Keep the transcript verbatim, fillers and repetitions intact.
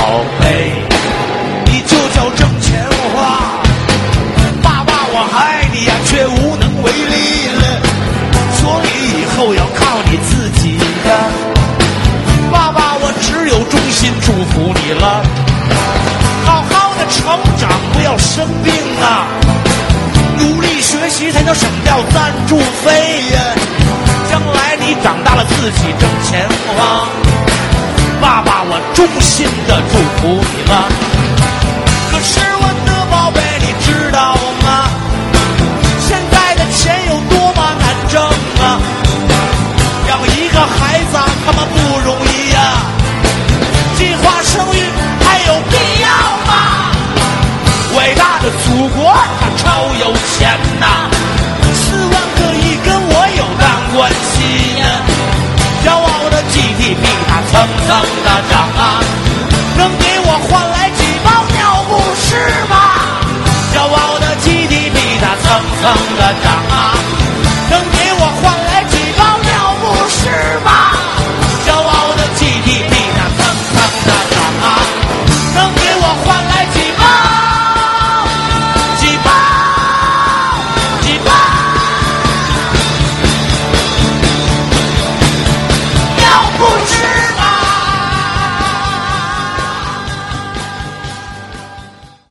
宝贝，你就叫挣钱花。爸爸，我爱你呀，却无能为力了，所以以后要靠你自己的。爸爸，我只有衷心祝福你了，好好的成长，不要生病啊，努力学习才能省掉赞助费呀。将来你长大了自己挣钱花。爸爸，我衷心的祝福你了。可是我的宝贝，你知道吗？现在的钱有多么难挣啊！养一个孩子啊，他妈不容易呀、啊！计划生育还有必要吗？伟大的祖国，它超有钱呐！四万个亿跟我有大关系呀！骄傲的 G D P 它蹭蹭的涨。